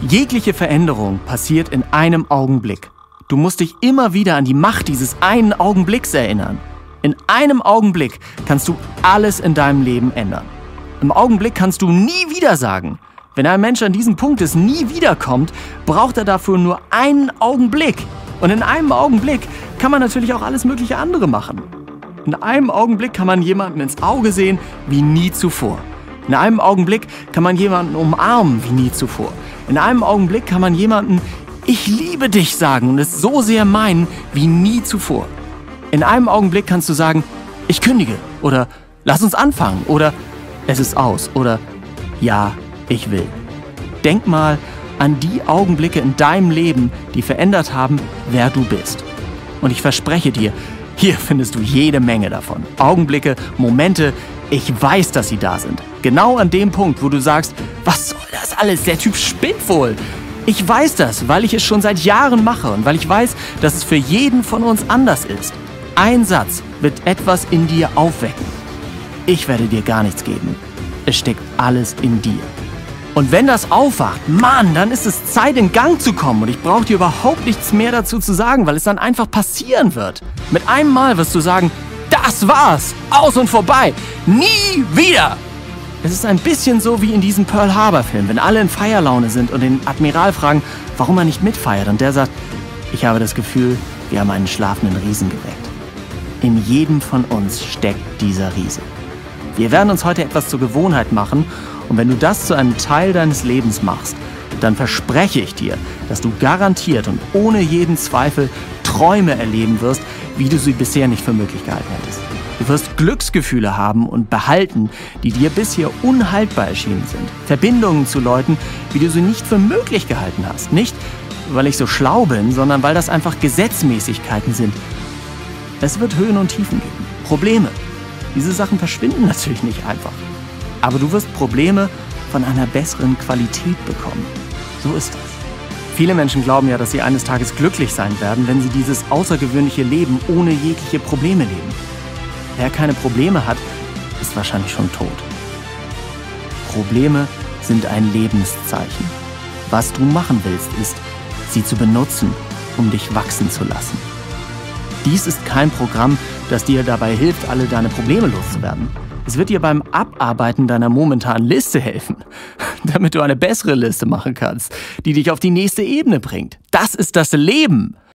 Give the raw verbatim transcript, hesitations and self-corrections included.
Jegliche Veränderung passiert in einem Augenblick. Du musst dich immer wieder an die Macht dieses einen Augenblicks erinnern. In einem Augenblick kannst du alles in deinem Leben ändern. Im Augenblick kannst du nie wieder sagen. Wenn ein Mensch an diesem Punkt ist, nie wiederkommt, braucht er dafür nur einen Augenblick. Und in einem Augenblick kann man natürlich auch alles mögliche andere machen. In einem Augenblick kann man jemanden ins Auge sehen wie nie zuvor. In einem Augenblick kann man jemanden umarmen wie nie zuvor. In einem Augenblick kann man jemanden „Ich liebe dich" sagen und es so sehr meinen wie nie zuvor. In einem Augenblick kannst du sagen „Ich kündige" oder „Lass uns anfangen" oder „Es ist aus" oder „Ja, ich will". Denk mal an die Augenblicke in deinem Leben, die verändert haben, wer du bist. Und ich verspreche dir, hier findest du jede Menge davon. Augenblicke, Momente, ich weiß, dass sie da sind. Genau an dem Punkt, wo du sagst, was soll das alles? Der Typ spinnt wohl. Ich weiß das, weil ich es schon seit Jahren mache und weil ich weiß, dass es für jeden von uns anders ist. Ein Satz wird etwas in dir aufwecken. Ich werde dir gar nichts geben. Es steckt alles in dir. Und wenn das aufwacht, Mann, dann ist es Zeit, in Gang zu kommen. Und ich brauche dir überhaupt nichts mehr dazu zu sagen, weil es dann einfach passieren wird. Mit einem Mal wirst du sagen, das war's, aus und vorbei, nie wieder. Es ist ein bisschen so wie in diesem Pearl Harbor Film, wenn alle in Feierlaune sind und den Admiral fragen, warum er nicht mitfeiert. Und der sagt, ich habe das Gefühl, wir haben einen schlafenden Riesen geweckt. In jedem von uns steckt dieser Riese. Wir werden uns heute etwas zur Gewohnheit machen. Und wenn du das zu einem Teil deines Lebens machst, dann verspreche ich dir, dass du garantiert und ohne jeden Zweifel Träume erleben wirst, wie du sie bisher nicht für möglich gehalten hättest. Du wirst Glücksgefühle haben und behalten, die dir bisher unhaltbar erschienen sind. Verbindungen zu Leuten, wie du sie nicht für möglich gehalten hast. Nicht, weil ich so schlau bin, sondern weil das einfach Gesetzmäßigkeiten sind. Es wird Höhen und Tiefen geben. Probleme. Diese Sachen verschwinden natürlich nicht einfach. Aber du wirst Probleme von einer besseren Qualität bekommen. So ist es. Viele Menschen glauben ja, dass sie eines Tages glücklich sein werden, wenn sie dieses außergewöhnliche Leben ohne jegliche Probleme leben. Wer keine Probleme hat, ist wahrscheinlich schon tot. Probleme sind ein Lebenszeichen. Was du machen willst, ist, sie zu benutzen, um dich wachsen zu lassen. Dies ist kein Programm, das dir dabei hilft, alle deine Probleme loszuwerden. Es wird dir beim Abarbeiten deiner momentanen Liste helfen, damit du eine bessere Liste machen kannst, die dich auf die nächste Ebene bringt. Das ist das Leben.